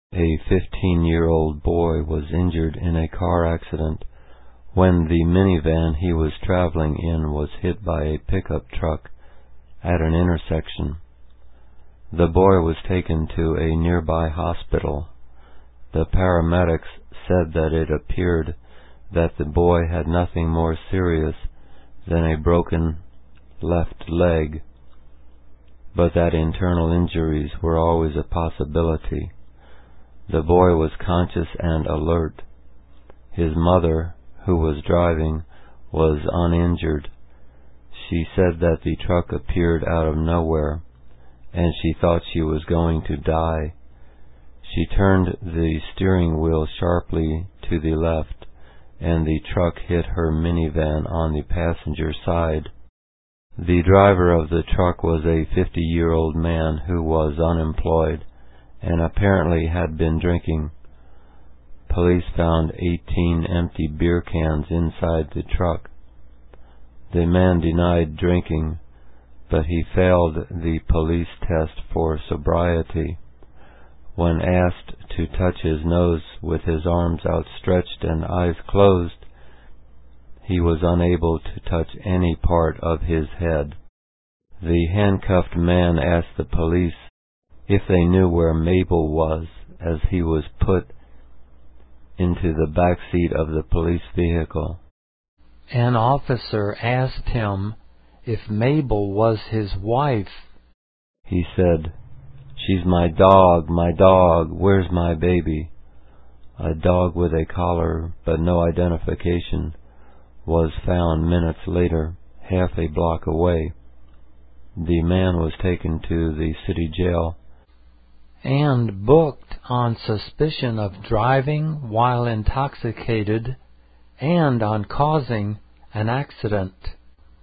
A 15-year-old boy was injured in a car accident when the minivan he was traveling in was hit by a pickup truck at an intersection. The boy was taken to a nearby hospital. The paramedics said that it appeared that the boy had nothing more serious than a broken left leg, but that internal injuries were always a possibility. The boy was conscious and alert. His mother, who was driving, was uninjured. She said that the truck appeared out of nowhere, and she thought she was going to die. She turned the steering wheel sharply to the left, and the truck hit her minivan on the passenger side. The driver of the truck was a 50-year-old man who was unemployed and apparently had been drinking. Police found 18 empty beer cans inside the truck. The man denied drinking, but he failed the police test for sobriety. When asked to touch his nose with his arms outstretched and eyes closed, he was unable to touch any part of his head. The handcuffed man asked the police if they knew where Mabel was as he was put into the back seat of the police vehicle. An officer asked him if Mabel was his wife. He said, "She's my dog, where's my baby?" A dog with a collar but no identification was found minutes later, half a block away. The man was taken to the city jail and booked on suspicion of driving while intoxicated and on causing an accident.